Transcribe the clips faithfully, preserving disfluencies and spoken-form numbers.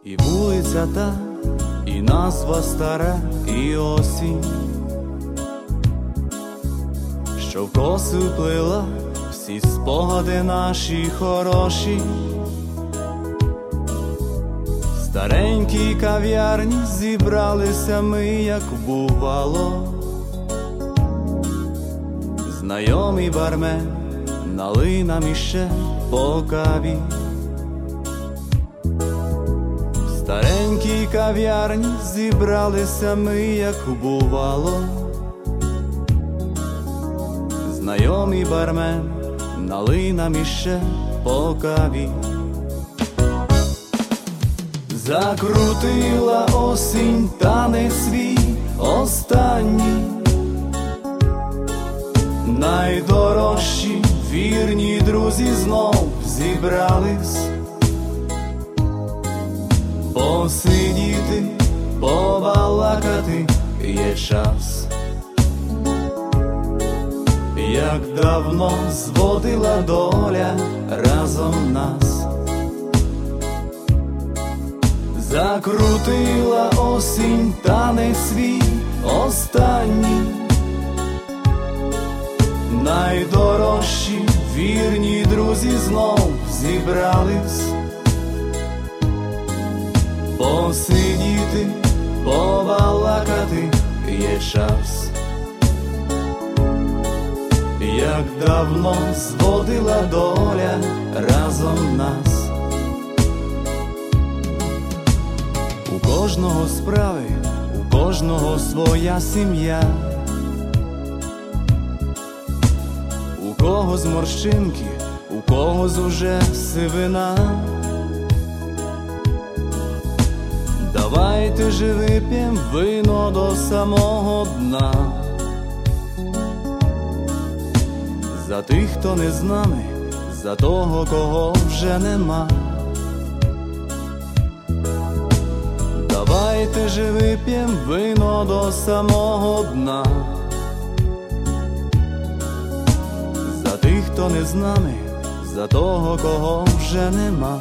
І вулиця та, і назва стара, і осінь, що в коси вплила всі спогади наші хороші. В старенькій кав'ярні зібралися ми, як бувало. Знайомий бармен налий нам іще по каві. В старенькій кав'ярні зібралися ми, як бувало. Знайомий бармен налий нам іще по каві. Закрутила осінь танець свій останній, найдорожчі вірні друзі знов зібрались. Посидіти, побалакати є час, як давно зводила доля разом нас. Закрутила осінь танець свій останній, найдорожчі вірні друзі знов зібрались. Посидіти, побалакати є час, як давно зводила доля разом нас. У кожного справи, у кожного своя сім'я, у когось морщинки, у когось уже сивина. Давайте же вип'єм вино до самого дна, за тих, хто не з нами, за того, кого вже нема. Давайте же вип'єм вино до самого дна, за тих, хто не з нами, за того, кого вже нема.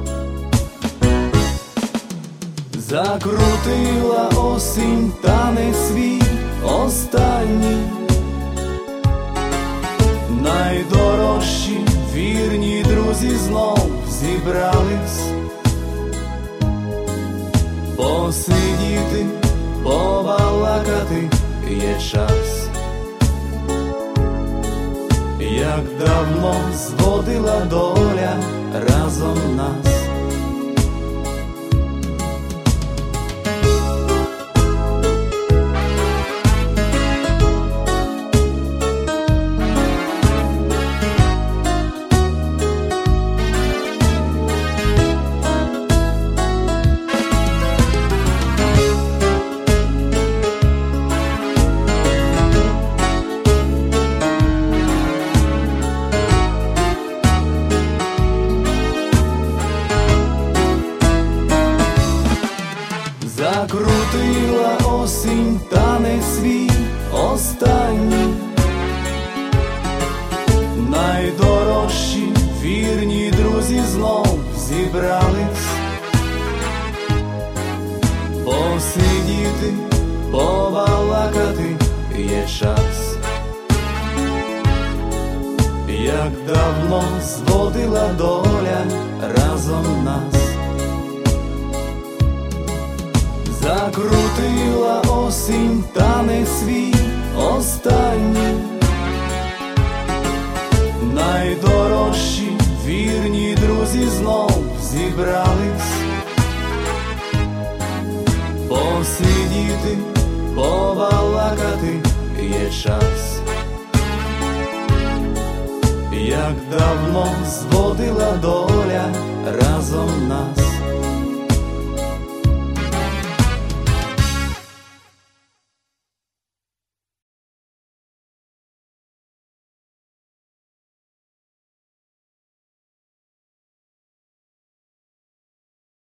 Закрутила осінь танець свій останній, найдорожчі вірні друзі знов зібрались. Посидіти, побалакати є час, як давно зводила доля разом нас. Закрутила осінь танець свій останній, найдорожчі вірні друзі знов зібрались. Посидіти, побалакати є час, як давно зводила доля разом нас. Закрутила осінь танець свій останній, найдорожчі вірні друзі знов зібрались. Посидіти, побалакати є час, як давно зводила доля разом нас.